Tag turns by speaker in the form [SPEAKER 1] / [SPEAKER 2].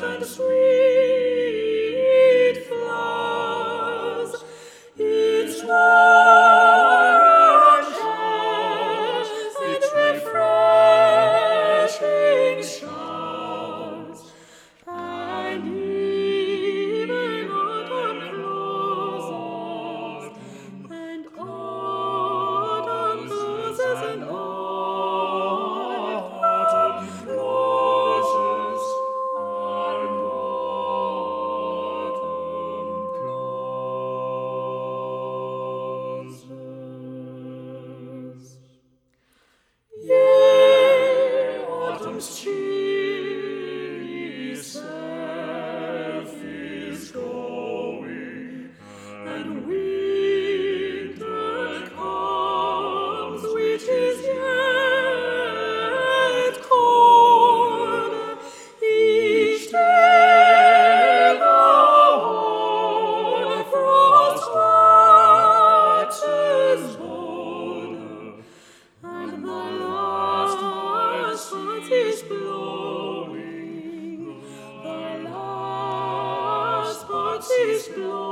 [SPEAKER 1] and sweet flowers, its oranges, its refreshing showers, and even autumn closes, and autumn closes, and autumn closes, and autumn closes. Yea, autumn's cheery self is going, and winter comes, which is yet cold. Each day the hoar-frost waxes bolder, and the last harvest is blowing, the last harvest is blowing.